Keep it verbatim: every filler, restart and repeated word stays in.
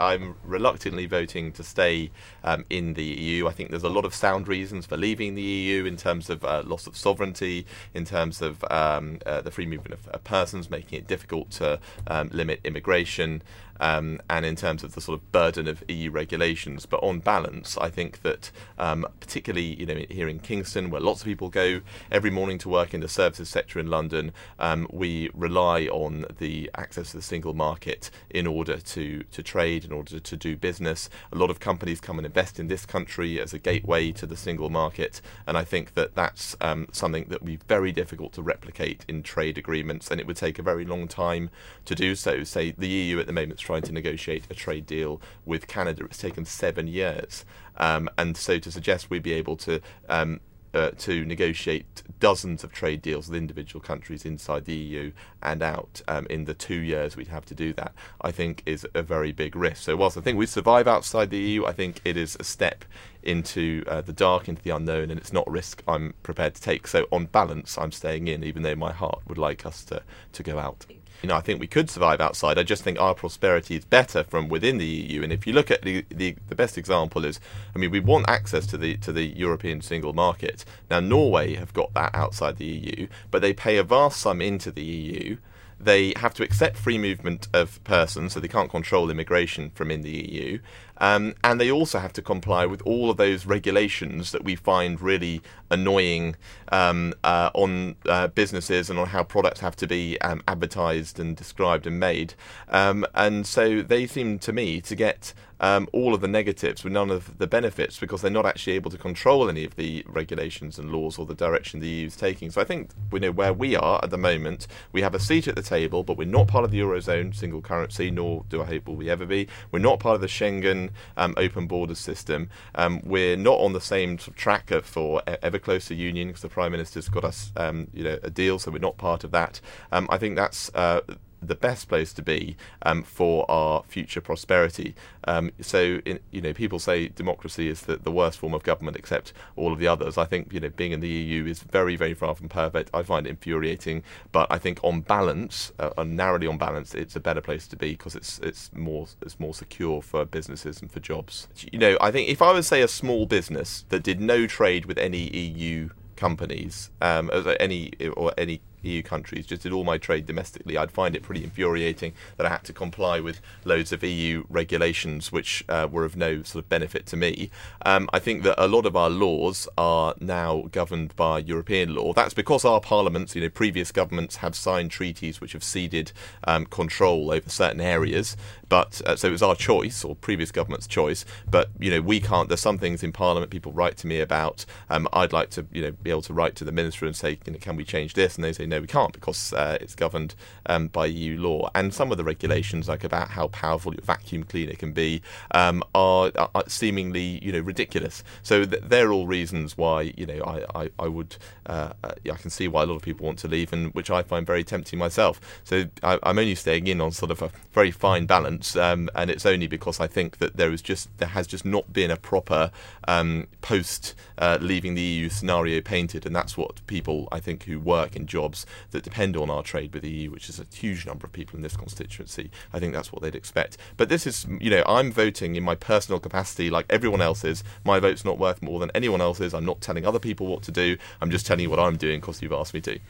I'm reluctantly voting to stay um, in the E U. I think there's a lot of sound reasons for leaving the E U in terms of uh, loss of sovereignty, in terms of um, uh, the free movement of, of persons, making it difficult to um, limit immigration, um, and in terms of the sort of burden of E U regulations. But on balance, I think that um, particularly you know here in Kingston, where lots of people go every morning to work in the services sector in London, um, we rely on the access to the single market in order to, to trade, in order to do business. A lot of companies come and invest in this country as a gateway to the single market, and I think that that's um, something that would be very difficult to replicate in trade agreements, and it would take a very long time to do so. Say the E U at the moment is trying to negotiate a trade deal with Canada. It's taken seven years, um, and so to suggest we'd be able to um, Uh, to negotiate dozens of trade deals with individual countries inside the E U and out um, in the two years we'd have to do that, I think is a very big risk. So whilst I think we survive outside the E U, I think it is a step into uh, the dark, into the unknown, and it's not a risk I'm prepared to take. So on balance, I'm staying in, even though my heart would like us to, to go out. You know, I think we could survive outside. I just think our prosperity is better from within the E U. And if you look at the, the the best example is, I mean, we want access to the to the European single market. Now, Norway have got that outside the E U, but they pay a vast sum into the E U. They have to accept free movement of persons, so they can't control immigration from in the E U. Um, and they also have to comply with all of those regulations that we find really annoying um, uh, on uh, businesses and on how products have to be um, advertised and described and made. Um, and so they seem to me to get um, all of the negatives with none of the benefits, because they're not actually able to control any of the regulations and laws or the direction the E U is taking. So I think we know where we are at the moment. We have a seat at the table, but we're not part of the Eurozone single currency, nor do I hope will we ever be. We're not part of the Schengen Um, open borders system. Um, we're not on the same sort of track for ever closer union, because the Prime Minister's got us, um, you know, a deal, so we're not part of that. Um, I think that's uh, the best place to be um, for our future prosperity. Um, so, in, you know, people say democracy is the, the worst form of government except all of the others. I think, you know, being in the E U is very, very far from perfect. I find it infuriating, but I think on balance, uh, narrowly on balance, it's a better place to be, because it's it's more it's more secure for businesses and for jobs. You know, I think if I was, say, a small business that did no trade with any E U companies, um, any or any E U countries, just did all my trade domestically, I'd find it pretty infuriating that I had to comply with loads of E U regulations which uh, were of no sort of benefit to me. Um, I think that a lot of our laws are now governed by European law. That's because our parliaments, you know, previous governments have signed treaties which have ceded um, control over certain areas. But uh, so it was our choice, or previous government's choice. But you know, we can't. There's some things in Parliament people write to me about. Um, I'd like to, you know, be able to write to the minister and say, you know, can we change this? And they say, no, we can't, because uh, it's governed um, by E U law. And some of the regulations, like about how powerful your vacuum cleaner can be, um, are, are seemingly, you know, ridiculous. So th- they're all reasons why, you know, I I, I would uh, I can see why a lot of people want to leave, and which I find very tempting myself. So I, I'm only staying in on sort of a very fine balance, um, and it's only because I think that there is just there has just not been a proper um, post uh, leaving the E U scenario painted, and that's what people, I think, who work in jobs that depend on our trade with the E U, which is a huge number of people in this constituency, I think that's what they'd expect. But this is, you know, I'm voting in my personal capacity like everyone else is. My vote's not worth more than anyone else's. I'm not telling other people what to do. I'm just telling you what I'm doing because you've asked me to.